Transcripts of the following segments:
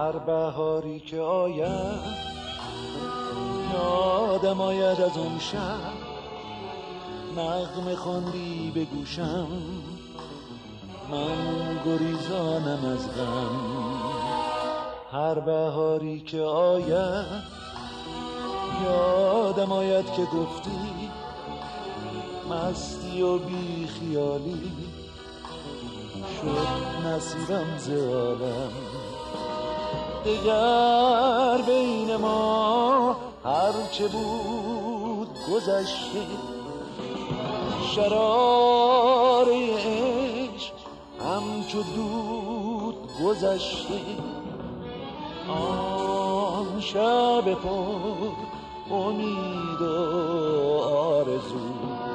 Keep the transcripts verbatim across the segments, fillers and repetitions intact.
هر بهاری که آید یادم آید از اون شب نغمه خوندی به گوشم، من گریزانم از غم. هر بهاری که آید یادم آید که گفتی مستی و بی خیالی شد نصیبم ز عالم. دگر بین ما هرچه بود گذشته، شرار عشق همچو دود گذشته. آن شب پر امید و آرزو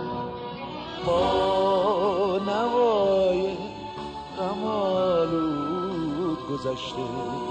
با نوای غم آلود گذشته.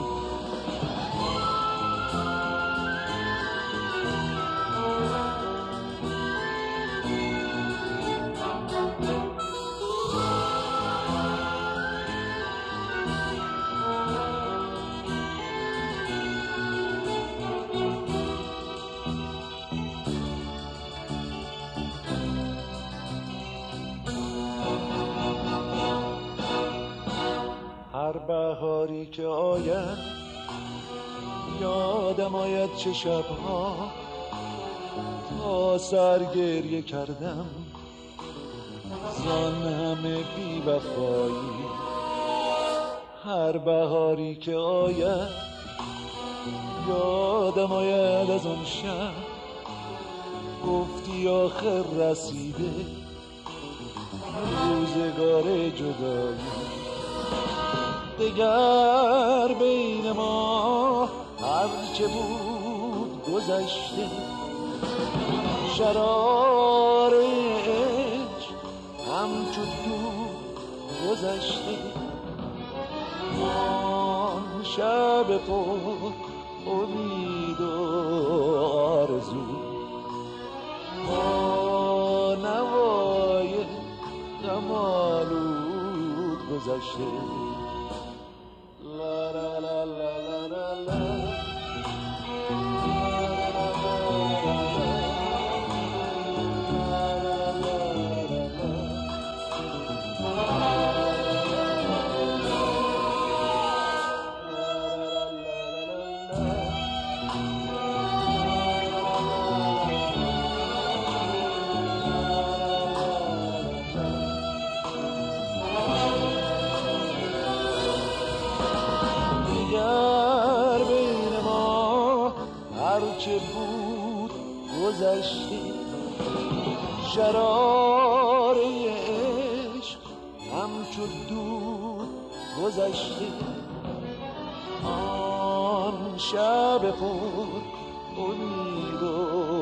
هر بهاری که آید یادم آید چه شبها تا سر گریه کردم زان همه بی وفایی. هر بهاری که آید یادم آید از اون شب گفتی آخر رسیده روزگار جدایی. دگر بین ما هرچه بود گذشته، شرار عشق همچو دود گذشته. آن شب پر امید و آرزو با نوای غم آلود گذشته. La la la la la la la. دگر بین ما هرچه بود گذشته، شرار عشق همچو دود گذشته. آن شب پر امید و